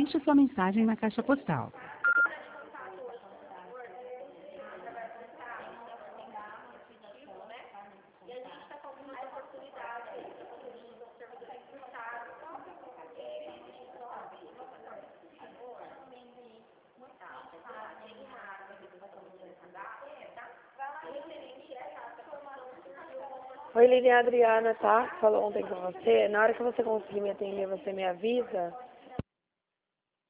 Deixe sua mensagem na caixa postal. Oi, Lilian, Adriana, tá? Falou ontem com você. Na hora que você conseguir me atender, você me avisa.